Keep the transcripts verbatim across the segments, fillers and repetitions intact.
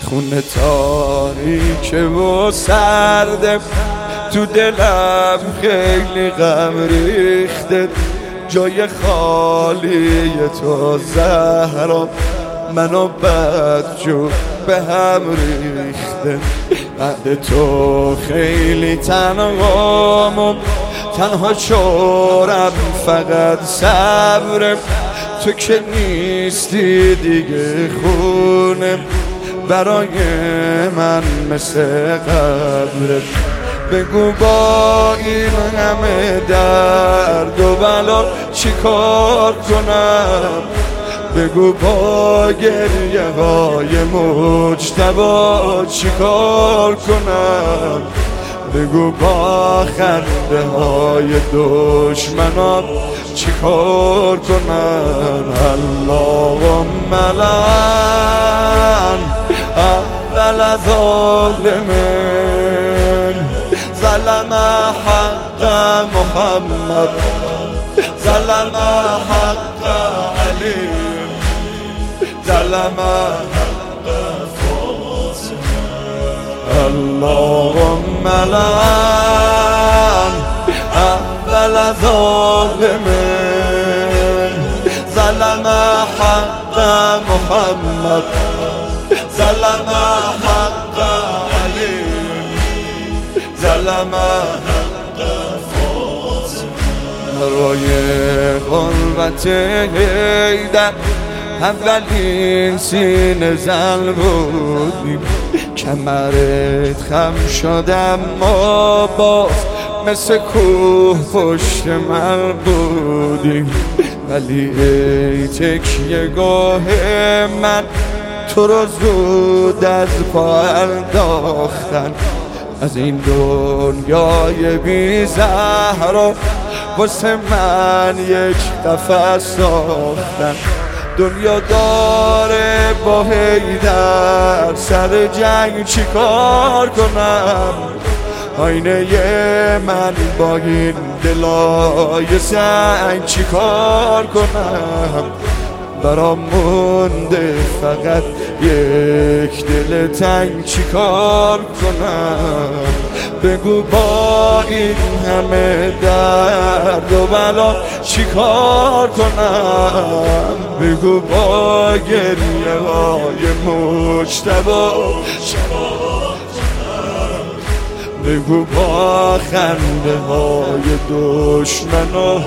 خونه تاریک و سرده، تو دلم خیلی غم ریخته، جای خالی تو زهرا منو بدجور به هم ریخته. بعد تو خیلی تنهام و تنها شورم فقط صبرم، تو که نیستی دیگه خونه برای من مثل قبرت. بگو با این همه درد و بلا چی کار کنم، بگو با گریه های مجتبی چی کار کنم، بگو با خنده های دشمنان چی کار کنم. اللهم لعن اول ظالمین ظلم حق محمد ظلم حق علی ظلم حق فاطمه. اللهم لعن اول ظالمین ظلم حق محمد ظلم حق علی ظلم حق فاطمه. روی غربت حیدر اولین سینه زن بودیم، کمرت خم شدم ما باز مثل کوه پشت من بودیم، ولی ای تکیه گاه من تو رو زود از پا انداختن. از این دنیای بی زهرا واسه من یک قفس ساختن. دنیا داره با حیدر سر جنگ چی کار کنم، آینه من با این دلای سنگ چی کار کنم. برام مونده فقط یک دل تنگ چی کار کنم. بگو با این همه درد و بلا چی کار کنم، بگو با گریه های مجتبی چی کار کنم، بگو با خنده های دشمنان.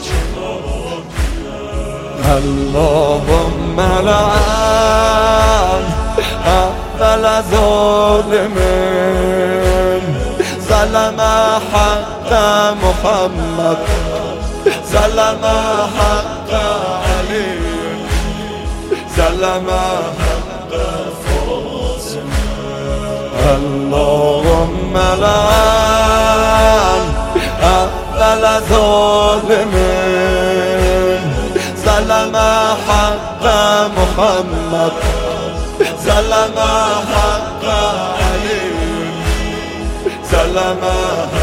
اللهم لعن اول ظالمین ظلم حق محمد ظلم حق علی ظلم حق فاطمه. اللهم لعن اول ظالمین ظلم حق محمد ظلم حق علی ظلم